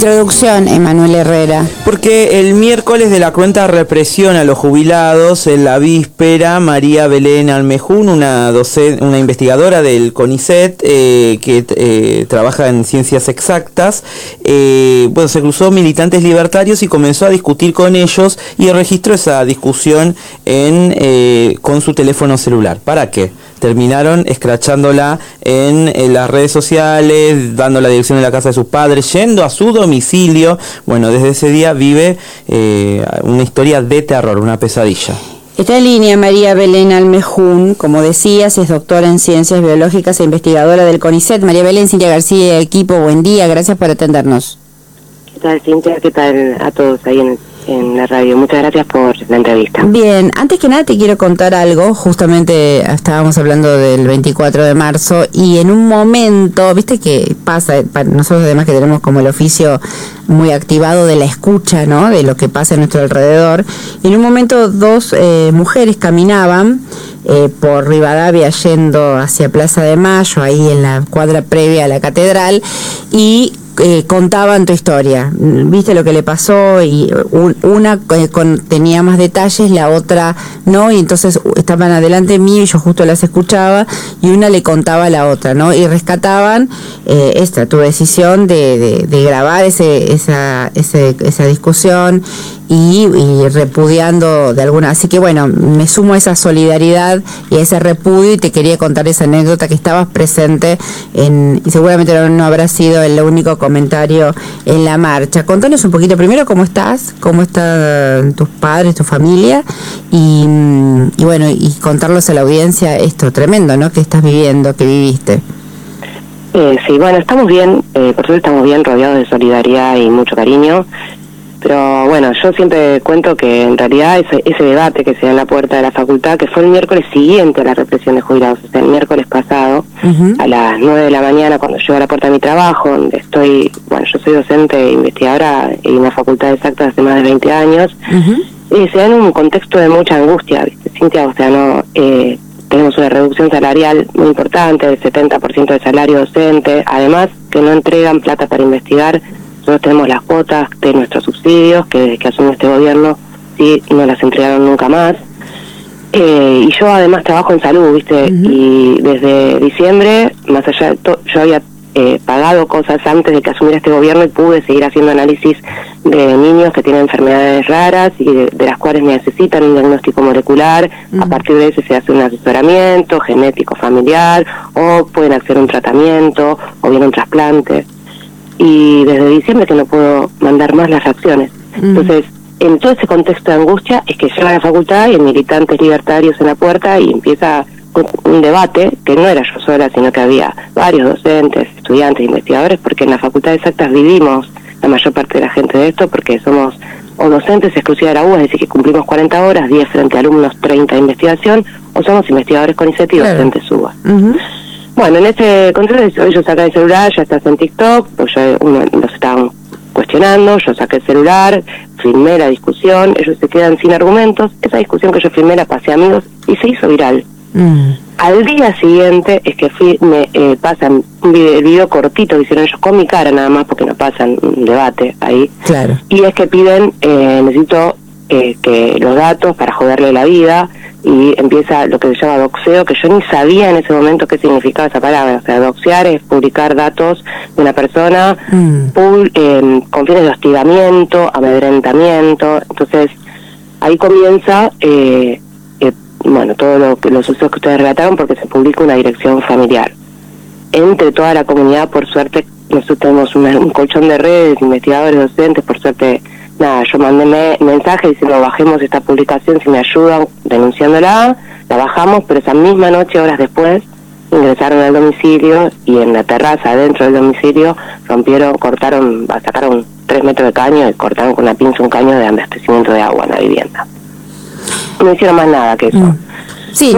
Introducción, Emanuel Herrera. Porque el miércoles de la cruenta represión a los jubilados, en la víspera, María Belén Almejún, una investigadora del CONICET que trabaja en ciencias exactas, se cruzó militantes libertarios y comenzó a discutir con ellos y registró esa discusión con su teléfono celular. ¿Para qué? Terminaron escrachándola en las redes sociales, dando la dirección de la casa de sus padres, yendo a su domicilio. Bueno, desde ese día vive una historia de terror, una pesadilla. Está en línea María Belén Almejún, como decías, es doctora en Ciencias Biológicas e investigadora del CONICET. María Belén, Cintia García, equipo, buen día, gracias por atendernos. ¿Qué tal, Cintia? ¿Qué tal a todos ahí en la radio? Muchas gracias por la entrevista. Bien, antes que nada te quiero contar algo. Justamente estábamos hablando del 24 de marzo y en un momento, viste que pasa, nosotros además que tenemos como el oficio muy activado de la escucha, ¿no?, de lo que pasa a nuestro alrededor. En un momento dos mujeres caminaban por Rivadavia yendo hacia Plaza de Mayo, ahí en la cuadra previa a la catedral, y contaban tu historia, viste lo que le pasó, y una tenía más detalles, la otra no, y entonces estaban adelante mío y yo justo las escuchaba y una le contaba a la otra, ¿no? Y rescataban tu decisión de grabar esa discusión y repudiando de alguna, así que bueno, me sumo a esa solidaridad y a ese repudio y te quería contar esa anécdota que estabas presente y seguramente no habrá sido el único comentario en la marcha. Contanos un poquito primero cómo estás, cómo están tus padres, tu familia y bueno, y contarles a la audiencia esto tremendo, ¿no?, que estás viviendo, que viviste. Sí, bueno, estamos bien, por suerte estamos bien, rodeados de solidaridad y mucho cariño. Pero bueno, yo siempre cuento que en realidad ese debate que se da en la puerta de la facultad, que fue el miércoles siguiente a la represión de jubilados, o sea, el miércoles pasado, a las 9 de la mañana, cuando llego a la puerta de mi trabajo, donde estoy, bueno, yo soy docente e investigadora en la Facultad de Exactas hace más de 20 años, se da en un contexto de mucha angustia, ¿viste, Cintia? O sea, no tenemos una reducción salarial muy importante, del 70% del salario docente, además que no entregan plata para investigar. Nosotros tenemos las cuotas de nuestros subsidios, que desde que asumió este gobierno sí no las entregaron nunca más. Y yo además trabajo en salud, ¿viste? Y desde diciembre, más allá de todo, yo había pagado cosas antes de que asumiera este gobierno y pude seguir haciendo análisis de niños que tienen enfermedades raras y de las cuales necesitan un diagnóstico molecular. A partir de eso se hace un asesoramiento genético familiar, o pueden hacer un tratamiento, o bien un trasplante. Y desde diciembre que no puedo mandar más las reacciones. Entonces, en todo ese contexto de angustia es que llega a la facultad y hay militantes libertarios en la puerta y empieza un debate, que no era yo sola, sino que había varios docentes, estudiantes, investigadores, porque en la Facultad de Exactas vivimos la mayor parte de la gente de esto, porque somos o docentes exclusivos de la U, es decir, que cumplimos 40 horas, 10 frente a alumnos, 30 de investigación, o somos investigadores CONICET y docentes UBA. Bueno, en ese contexto ellos sacan el celular, ya estás en TikTok, pues los estaban cuestionando, yo saqué el celular, filmé la discusión, ellos se quedan sin argumentos, esa discusión que yo filmé la pasé a amigos y se hizo viral. Al día siguiente es que me pasan el video cortito que hicieron ellos con mi cara nada más, porque no pasan un debate ahí, claro. Y es que piden, necesito que los datos para joderle la vida, y empieza lo que se llama doxeo, que yo ni sabía en ese momento qué significaba esa palabra. O sea, doxear es publicar datos de una persona con fines de hostigamiento, amedrentamiento. Entonces, ahí comienza, bueno, todo los sucesos que ustedes relataron, porque se publica una dirección familiar. Entre toda la comunidad, por suerte, nosotros tenemos un colchón de redes, investigadores, docentes, por suerte. Nada, yo mandé mensaje diciendo bajemos esta publicación, si me ayudan denunciándola, la bajamos, pero esa misma noche, horas después, ingresaron al domicilio y en la terraza dentro del domicilio sacaron 3 metros de caño y cortaron con una pinza un caño de abastecimiento de agua en la vivienda. No hicieron más nada que eso. Sí,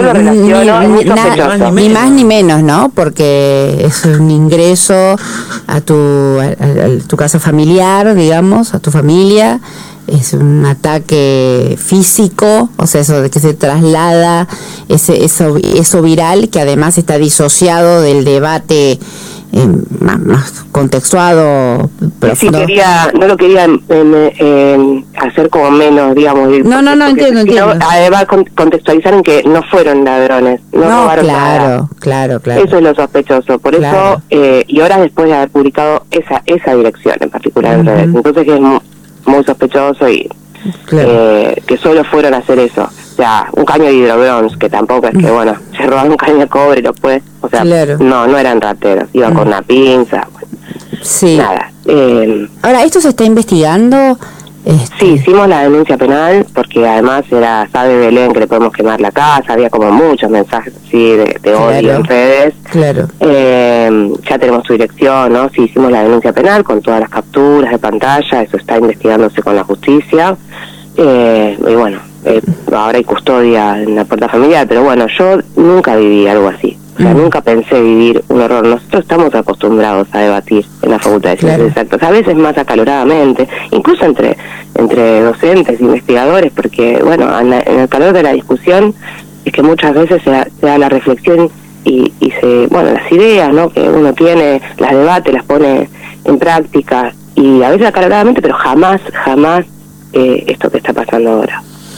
ni más ni menos, ¿no? Porque es un ingreso a tu casa familiar, digamos, a tu familia, es un ataque físico, o sea, eso de que se traslada, eso viral, que además está disociado del debate más contextuado, profundo. Sí, no lo quería hacer como menos, digamos. No, entiendo. Además, contextualizar en que no fueron ladrones, no robaron nada. Claro. Eso es lo sospechoso. Por eso, y horas después de haber publicado esa dirección en particular en redes. Entonces, que es muy sospechoso y que solo fueron a hacer eso. O sea, un caño de hidrobrons, que tampoco es que, bueno, se robaron un caño de cobre y lo puede. O sea, no eran rateros, iban con una pinza. Bueno, sí. Nada. Ahora, ¿esto se está investigando? Sí, hicimos la denuncia penal porque además sabe Belén que le podemos quemar la casa, había como muchos mensajes así de odio en redes. Claro. Ya tenemos su dirección, ¿no? Sí, hicimos la denuncia penal con todas las capturas de pantalla, eso está investigándose con la justicia. Y bueno, ahora hay custodia en la puerta familiar, pero bueno, yo nunca viví algo así. O sea, nunca pensé vivir un horror. Nosotros estamos acostumbrados a debatir en la Facultad de Ciencias Exactas, a veces más acaloradamente, incluso entre docentes, investigadores, porque, bueno, en el calor de la discusión es que muchas veces se da la reflexión y las ideas, ¿no?, que uno tiene, las debate, las pone en práctica, y a veces acaloradamente, pero jamás esto que está pasando ahora.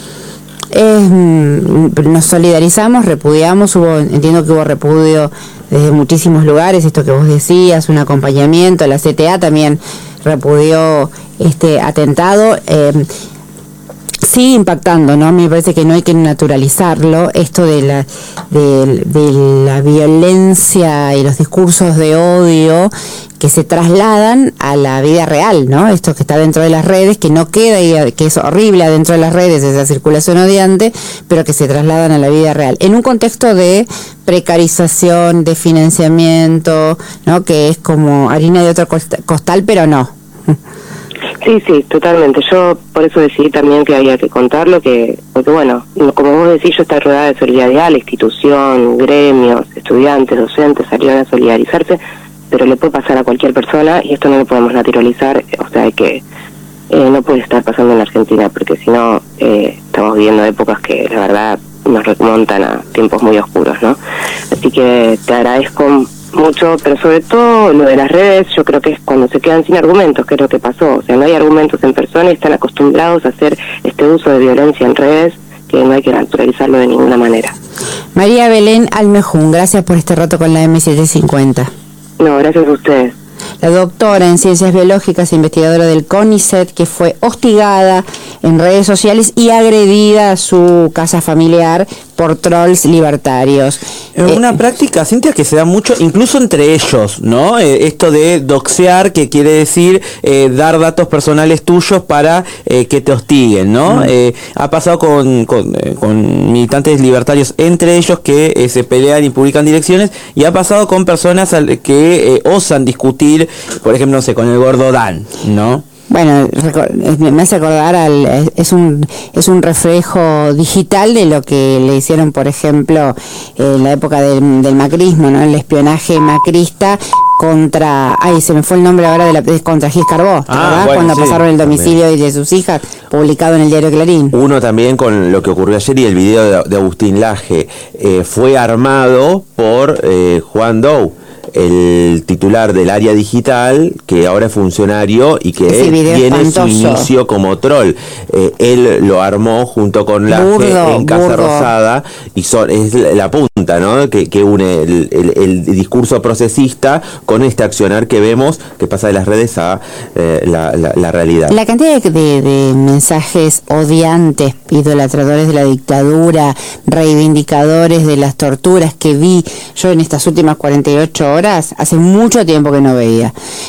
Nos solidarizamos, repudiamos, entiendo que hubo repudio desde muchísimos lugares, esto que vos decías, un acompañamiento, la CTA también repudió este atentado. Sigue impactando, ¿no? Me parece que no hay que naturalizarlo, esto de la violencia y los discursos de odio que se trasladan a la vida real, ¿no? Esto que está dentro de las redes, que no queda, que es horrible adentro de las redes, esa circulación odiante, pero que se trasladan a la vida real. En un contexto de precarización, de financiamiento, ¿no? Que es como harina de otro costal, pero no. Sí, totalmente. Yo por eso decidí también que había que contarlo, porque bueno, como vos decís, yo estoy rodeada de solidaridad, la institución, gremios, estudiantes, docentes salieron a solidarizarse, pero le puede pasar a cualquier persona y esto no lo podemos naturalizar, o sea que no puede estar pasando en la Argentina, porque si no estamos viviendo épocas que la verdad nos remontan a tiempos muy oscuros, ¿no? Así que te agradezco mucho, pero sobre todo lo de las redes, yo creo que es cuando se quedan sin argumentos, que es lo que pasó. O sea, no hay argumentos en persona y están acostumbrados a hacer este uso de violencia en redes, que no hay que naturalizarlo de ninguna manera. María Belén Almejún, gracias por este rato con la M750. No, gracias a ustedes. La doctora en Ciencias Biológicas, investigadora del CONICET, que fue hostigada en redes sociales y agredida a su casa familiar por trolls libertarios. Una práctica, Cintia, que se da mucho, incluso entre ellos, ¿no? Esto de doxear, que quiere decir dar datos personales tuyos para que te hostiguen, ¿no? Ha pasado con militantes libertarios entre ellos que se pelean y publican direcciones, y ha pasado con personas que osan discutir, por ejemplo, no sé, con el gordo Dan, ¿no? Bueno, me hace acordar es un reflejo digital de lo que le hicieron, por ejemplo, en la época del macrismo, ¿no? El espionaje macrista contra, se me fue el nombre ahora contra Gis Carbó, ¿verdad? Bueno, cuando pasaron el domicilio también de sus hijas, publicado en el diario Clarín. Uno también con lo que ocurrió ayer y el video de Agustín Laje, fue armado por Juan Dou, el titular del área digital, que ahora es funcionario y que tiene su inicio como troll. Él lo armó junto con Laje en Casa Rosada, y es la punta, ¿no?, que une el discurso procesista con este accionar que vemos que pasa de las redes a la realidad. La cantidad de mensajes odiantes, idolatradores de la dictadura, reivindicadores de las torturas que vi yo en estas últimas 48 horas, hace mucho tiempo que no veía.